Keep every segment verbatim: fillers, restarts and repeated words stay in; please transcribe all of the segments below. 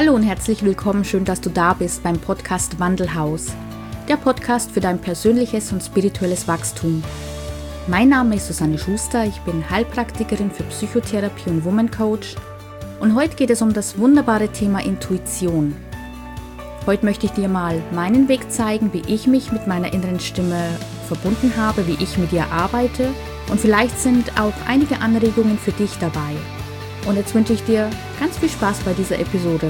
Hallo und herzlich willkommen, schön, dass du da bist beim Podcast Wandelhaus, der Podcast für dein persönliches und spirituelles Wachstum. Mein Name ist Susanne Schuster, ich bin Heilpraktikerin für Psychotherapie und Woman Coach und heute geht es um das wunderbare Thema Intuition. Heute möchte ich dir mal meinen Weg zeigen, wie ich mich mit meiner inneren Stimme verbunden habe, wie ich mit ihr arbeite und vielleicht sind auch einige Anregungen für dich dabei. Und jetzt wünsche ich dir ganz viel Spaß bei dieser Episode.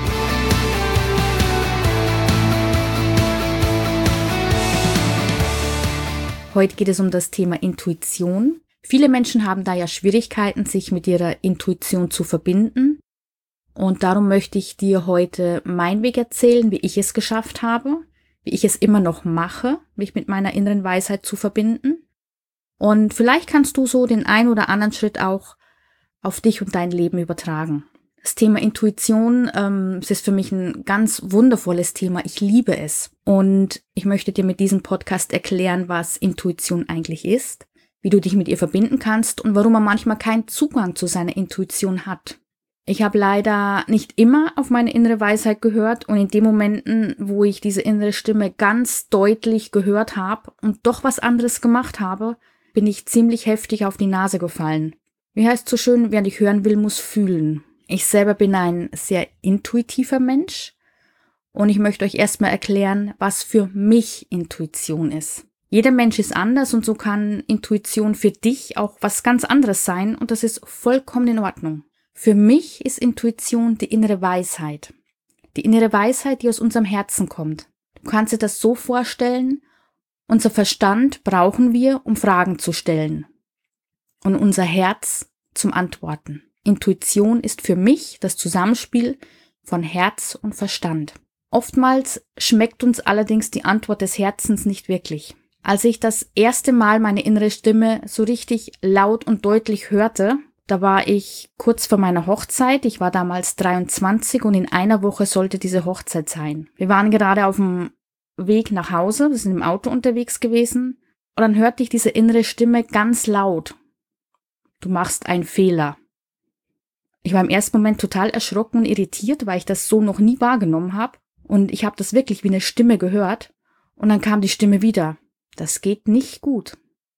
Heute geht es um das Thema Intuition. Viele Menschen haben da ja Schwierigkeiten, sich mit ihrer Intuition zu verbinden. Und darum möchte ich dir heute meinen Weg erzählen, wie ich es geschafft habe, wie ich es immer noch mache, mich mit meiner inneren Weisheit zu verbinden. Und vielleicht kannst du so den ein oder anderen Schritt auch auf dich und dein Leben übertragen. Das Thema Intuition, ähm, es ist für mich ein ganz wundervolles Thema. Ich liebe es. Und ich möchte dir mit diesem Podcast erklären, was Intuition eigentlich ist, wie du dich mit ihr verbinden kannst und warum man manchmal keinen Zugang zu seiner Intuition hat. Ich habe leider nicht immer auf meine innere Weisheit gehört und in den Momenten, wo ich diese innere Stimme ganz deutlich gehört habe und doch was anderes gemacht habe, bin ich ziemlich heftig auf die Nase gefallen. Wie heißt so schön, wer nicht hören will, muss fühlen. Ich selber bin ein sehr intuitiver Mensch und ich möchte euch erstmal erklären, was für mich Intuition ist. Jeder Mensch ist anders und so kann Intuition für dich auch was ganz anderes sein und das ist vollkommen in Ordnung. Für mich ist Intuition die innere Weisheit. Die innere Weisheit, die aus unserem Herzen kommt. Du kannst dir das so vorstellen, unser Verstand brauchen wir, um Fragen zu stellen. Und unser Herz zum Antworten. Intuition ist für mich das Zusammenspiel von Herz und Verstand. Oftmals schmeckt uns allerdings die Antwort des Herzens nicht wirklich. Als ich das erste Mal meine innere Stimme so richtig laut und deutlich hörte, da war ich kurz vor meiner Hochzeit. Ich war damals dreiundzwanzig und in einer Woche sollte diese Hochzeit sein. Wir waren gerade auf dem Weg nach Hause, wir sind im Auto unterwegs gewesen und dann hörte ich diese innere Stimme ganz laut. Du machst einen Fehler. Ich war im ersten Moment total erschrocken und irritiert, weil ich das so noch nie wahrgenommen habe. Und ich habe das wirklich wie eine Stimme gehört. Und dann kam die Stimme wieder. Das geht nicht gut.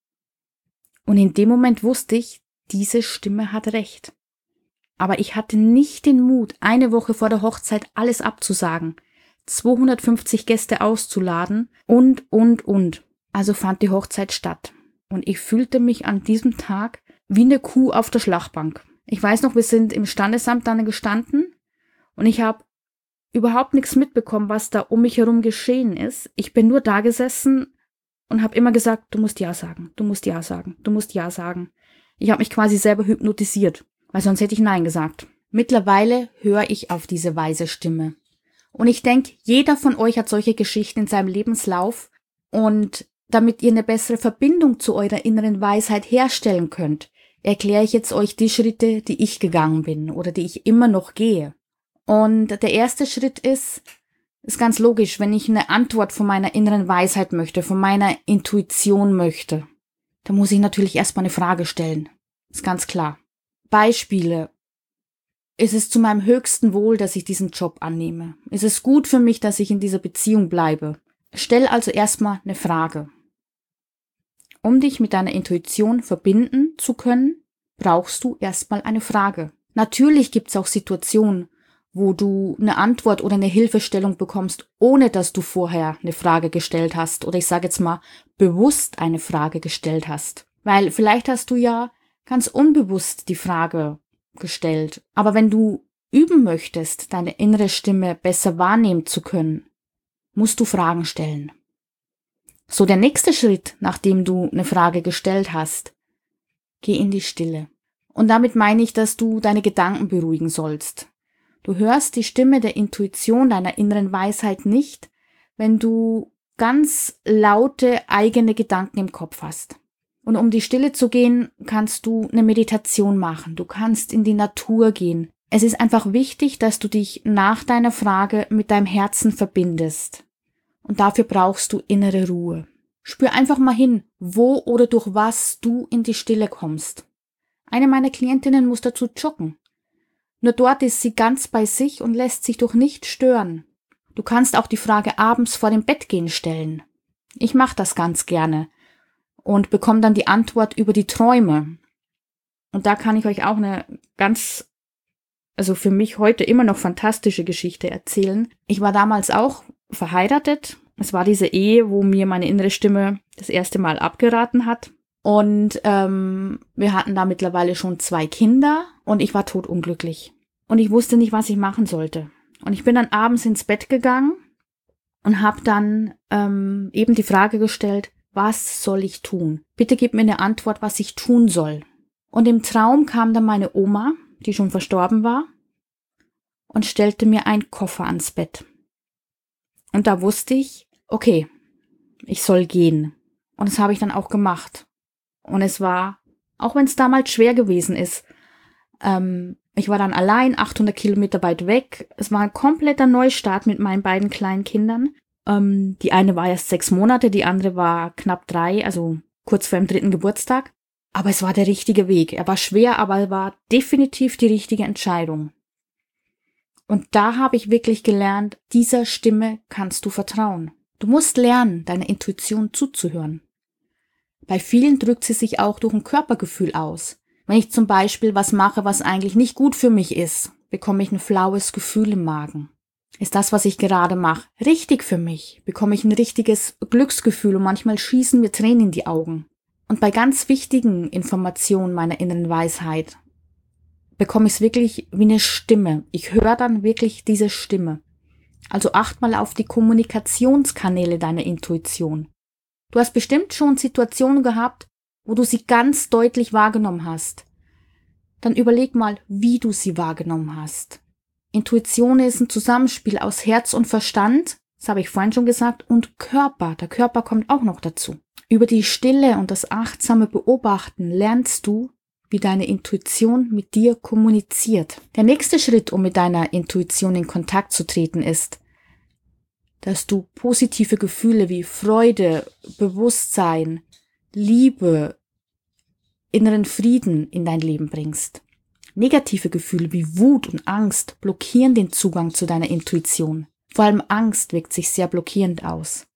Und in dem Moment wusste ich, diese Stimme hat recht. Aber ich hatte nicht den Mut, eine Woche vor der Hochzeit alles abzusagen, zweihundertfünfzig Gäste auszuladen und, und, und. Also fand die Hochzeit statt. Und ich fühlte mich an diesem Tag wie eine Kuh auf der Schlachtbank. Ich weiß noch, wir sind im Standesamt dann gestanden und ich habe überhaupt nichts mitbekommen, was da um mich herum geschehen ist. Ich bin nur da gesessen und habe immer gesagt, du musst Ja sagen, du musst Ja sagen, du musst Ja sagen. Ich habe mich quasi selber hypnotisiert, weil sonst hätte ich Nein gesagt. Mittlerweile höre ich auf diese weise Stimme. Und ich denke, jeder von euch hat solche Geschichten in seinem Lebenslauf und damit ihr eine bessere Verbindung zu eurer inneren Weisheit herstellen könnt, erkläre ich jetzt euch die Schritte, die ich gegangen bin oder die ich immer noch gehe. Und der erste Schritt ist, ist ganz logisch, wenn ich eine Antwort von meiner inneren Weisheit möchte, von meiner Intuition möchte, dann muss ich natürlich erstmal eine Frage stellen. Ist ganz klar. Beispiele. Ist es zu meinem höchsten Wohl, dass ich diesen Job annehme? Ist es gut für mich, dass ich in dieser Beziehung bleibe? Stell also erstmal eine Frage. Um dich mit deiner Intuition verbinden zu können, brauchst du erstmal eine Frage. Natürlich gibt es auch Situationen, wo du eine Antwort oder eine Hilfestellung bekommst, ohne dass du vorher eine Frage gestellt hast oder ich sage jetzt mal bewusst eine Frage gestellt hast. Weil vielleicht hast du ja ganz unbewusst die Frage gestellt. Aber wenn du üben möchtest, deine innere Stimme besser wahrnehmen zu können, musst du Fragen stellen. So, der nächste Schritt, nachdem du eine Frage gestellt hast, geh in die Stille. Und damit meine ich, dass du deine Gedanken beruhigen sollst. Du hörst die Stimme der Intuition, deiner inneren Weisheit nicht, wenn du ganz laute eigene Gedanken im Kopf hast. Und um die Stille zu gehen, kannst du eine Meditation machen. Du kannst in die Natur gehen. Es ist einfach wichtig, dass du dich nach deiner Frage mit deinem Herzen verbindest. Und dafür brauchst du innere Ruhe. Spür einfach mal hin, wo oder durch was du in die Stille kommst. Eine meiner Klientinnen muss dazu joggen. Nur dort ist sie ganz bei sich und lässt sich durch nichts stören. Du kannst auch die Frage abends vor dem Bettgehen stellen. Ich mache das ganz gerne und bekomme dann die Antwort über die Träume. Und da kann ich euch auch eine ganz, also für mich heute immer noch fantastische Geschichte erzählen. Ich war damals auch verheiratet. Es war diese Ehe, wo mir meine innere Stimme das erste Mal abgeraten hat. Und ähm, wir hatten da mittlerweile schon zwei Kinder und ich war todunglücklich. Und ich wusste nicht, was ich machen sollte. Und ich bin dann abends ins Bett gegangen und habe dann ähm, eben die Frage gestellt, was soll ich tun? Bitte gib mir eine Antwort, was ich tun soll. Und im Traum kam dann meine Oma, die schon verstorben war, und stellte mir einen Koffer ans Bett. Und da wusste ich, okay, ich soll gehen. Und das habe ich dann auch gemacht. Und es war, auch wenn es damals schwer gewesen ist, ähm, ich war dann allein, achthundert Kilometer weit weg. Es war ein kompletter Neustart mit meinen beiden kleinen Kindern. Ähm, die eine war erst sechs Monate, die andere war knapp drei, also kurz vor dem dritten Geburtstag. Aber es war der richtige Weg. Er war schwer, aber er war definitiv die richtige Entscheidung. Und da habe ich wirklich gelernt, dieser Stimme kannst du vertrauen. Du musst lernen, deiner Intuition zuzuhören. Bei vielen drückt sie sich auch durch ein Körpergefühl aus. Wenn ich zum Beispiel was mache, was eigentlich nicht gut für mich ist, bekomme ich ein flaues Gefühl im Magen. Ist das, was ich gerade mache, richtig für mich? Bekomme ich ein richtiges Glücksgefühl und manchmal schießen mir Tränen in die Augen. Und bei ganz wichtigen Informationen meiner inneren Weisheit bekomme ich es wirklich wie eine Stimme. Ich höre dann wirklich diese Stimme. Also acht mal auf die Kommunikationskanäle deiner Intuition. Du hast bestimmt schon Situationen gehabt, wo du sie ganz deutlich wahrgenommen hast. Dann überleg mal, wie du sie wahrgenommen hast. Intuition ist ein Zusammenspiel aus Herz und Verstand, das habe ich vorhin schon gesagt, und Körper. Der Körper kommt auch noch dazu. Über die Stille und das achtsame Beobachten lernst du, wie deine Intuition mit dir kommuniziert. Der nächste Schritt, um mit deiner Intuition in Kontakt zu treten, ist, dass du positive Gefühle wie Freude, Bewusstsein, Liebe, inneren Frieden in dein Leben bringst. Negative Gefühle wie Wut und Angst blockieren den Zugang zu deiner Intuition. Vor allem Angst wirkt sich sehr blockierend aus.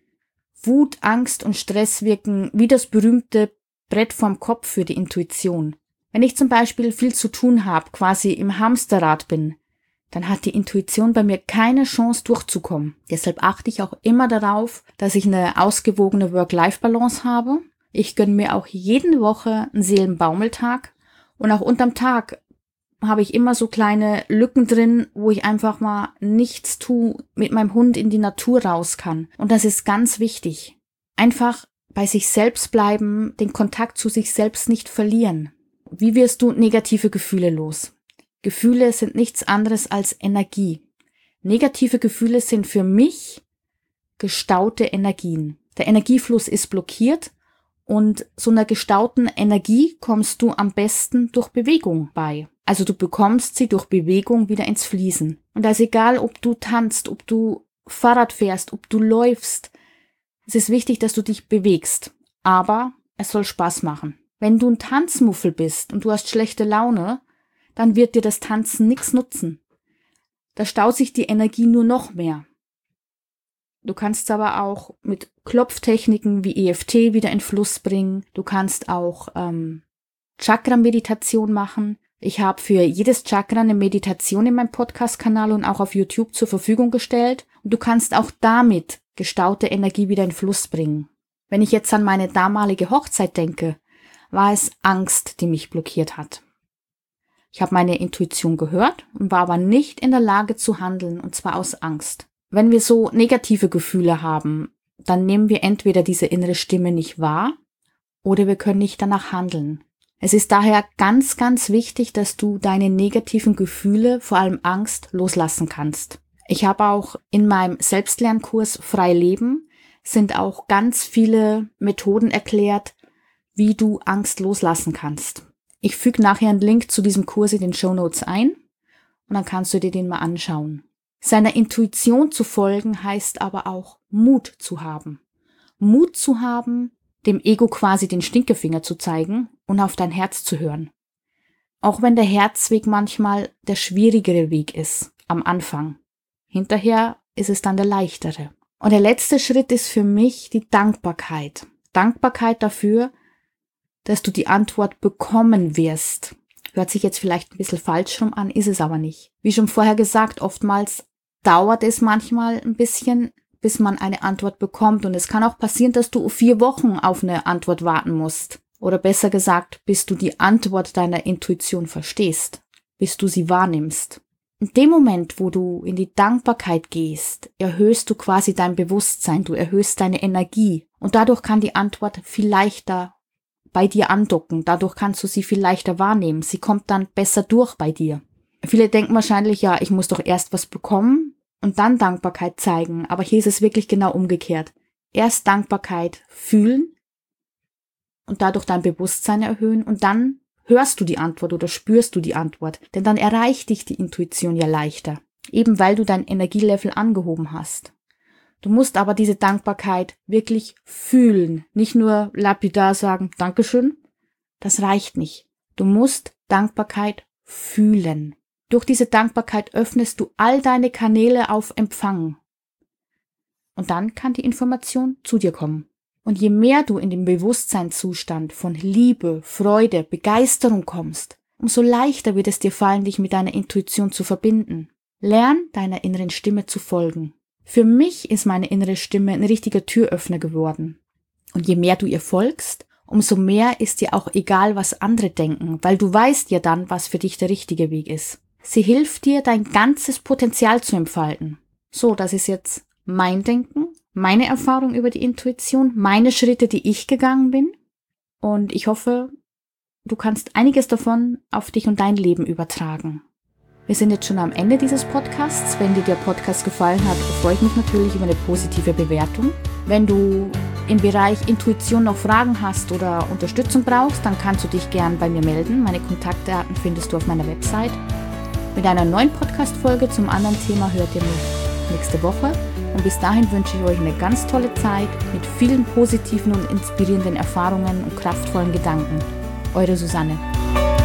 Wut, Angst und Stress wirken wie das berühmte Brett vorm Kopf für die Intuition. Wenn ich zum Beispiel viel zu tun habe, quasi im Hamsterrad bin, dann hat die Intuition bei mir keine Chance durchzukommen. Deshalb achte ich auch immer darauf, dass ich eine ausgewogene Work-Life-Balance habe. Ich gönne mir auch jede Woche einen Seelenbaumeltag und auch unterm Tag habe ich immer so kleine Lücken drin, wo ich einfach mal nichts tue, mit meinem Hund in die Natur raus kann. Und das ist ganz wichtig. Einfach bei sich selbst bleiben, den Kontakt zu sich selbst nicht verlieren. Wie wirst du negative Gefühle los? Gefühle sind nichts anderes als Energie. Negative Gefühle sind für mich gestaute Energien. Der Energiefluss ist blockiert und so einer gestauten Energie kommst du am besten durch Bewegung bei. Also du bekommst sie durch Bewegung wieder ins Fließen. Und da ist egal, ob du tanzt, ob du Fahrrad fährst, ob du läufst. Es ist wichtig, dass du dich bewegst. Aber es soll Spaß machen. Wenn du ein Tanzmuffel bist und du hast schlechte Laune, dann wird dir das Tanzen nichts nutzen. Da staut sich die Energie nur noch mehr. Du kannst aber auch mit Klopftechniken wie E F T wieder in Fluss bringen. Du kannst auch ähm, Chakra-Meditation machen. Ich habe für jedes Chakra eine Meditation in meinem Podcast-Kanal und auch auf YouTube zur Verfügung gestellt. Und du kannst auch damit gestaute Energie wieder in Fluss bringen. Wenn ich jetzt an meine damalige Hochzeit denke, war es Angst, die mich blockiert hat. Ich habe meine Intuition gehört und war aber nicht in der Lage zu handeln, und zwar aus Angst. Wenn wir so negative Gefühle haben, dann nehmen wir entweder diese innere Stimme nicht wahr oder wir können nicht danach handeln. Es ist daher ganz, ganz wichtig, dass du deine negativen Gefühle, vor allem Angst, loslassen kannst. Ich habe auch in meinem Selbstlernkurs Frei Leben sind auch ganz viele Methoden erklärt, wie du Angst loslassen kannst. Ich füge nachher einen Link zu diesem Kurs in den Shownotes ein und dann kannst du dir den mal anschauen. Seiner Intuition zu folgen heißt aber auch Mut zu haben. Mut zu haben, dem Ego quasi den Stinkefinger zu zeigen und auf dein Herz zu hören. Auch wenn der Herzweg manchmal der schwierigere Weg ist, am Anfang. Hinterher ist es dann der leichtere. Und der letzte Schritt ist für mich die Dankbarkeit. Dankbarkeit dafür, dass du die Antwort bekommen wirst. Hört sich jetzt vielleicht ein bisschen falsch rum an, ist es aber nicht. Wie schon vorher gesagt, oftmals dauert es manchmal ein bisschen, bis man eine Antwort bekommt. Und es kann auch passieren, dass du vier Wochen auf eine Antwort warten musst. Oder besser gesagt, bis du die Antwort deiner Intuition verstehst, bis du sie wahrnimmst. In dem Moment, wo du in die Dankbarkeit gehst, erhöhst du quasi dein Bewusstsein, du erhöhst deine Energie. Und dadurch kann die Antwort viel leichter bei dir andocken. Dadurch kannst du sie viel leichter wahrnehmen. Sie kommt dann besser durch bei dir. Viele denken wahrscheinlich, ja, ich muss doch erst was bekommen und dann Dankbarkeit zeigen. Aber hier ist es wirklich genau umgekehrt. Erst Dankbarkeit fühlen und dadurch dein Bewusstsein erhöhen und dann hörst du die Antwort oder spürst du die Antwort. Denn dann erreicht dich die Intuition ja leichter. Eben weil du dein Energielevel angehoben hast. Du musst aber diese Dankbarkeit wirklich fühlen. Nicht nur lapidar sagen, Dankeschön. Das reicht nicht. Du musst Dankbarkeit fühlen. Durch diese Dankbarkeit öffnest du all deine Kanäle auf Empfang. Und dann kann die Information zu dir kommen. Und je mehr du in den Bewusstseinszustand von Liebe, Freude, Begeisterung kommst, umso leichter wird es dir fallen, dich mit deiner Intuition zu verbinden. Lern deiner inneren Stimme zu folgen. Für mich ist meine innere Stimme ein richtiger Türöffner geworden. Und je mehr du ihr folgst, umso mehr ist dir auch egal, was andere denken, weil du weißt ja dann, was für dich der richtige Weg ist. Sie hilft dir, dein ganzes Potenzial zu entfalten. So, das ist jetzt mein Denken, meine Erfahrung über die Intuition, meine Schritte, die ich gegangen bin. Und ich hoffe, du kannst einiges davon auf dich und dein Leben übertragen. Wir sind jetzt schon am Ende dieses Podcasts. Wenn dir der Podcast gefallen hat, freue ich mich natürlich über eine positive Bewertung. Wenn du im Bereich Intuition noch Fragen hast oder Unterstützung brauchst, dann kannst du dich gern bei mir melden. Meine Kontaktdaten findest du auf meiner Website. Mit einer neuen Podcast-Folge zum anderen Thema hört ihr mich nächste Woche. Und bis dahin wünsche ich euch eine ganz tolle Zeit mit vielen positiven und inspirierenden Erfahrungen und kraftvollen Gedanken. Eure Susanne.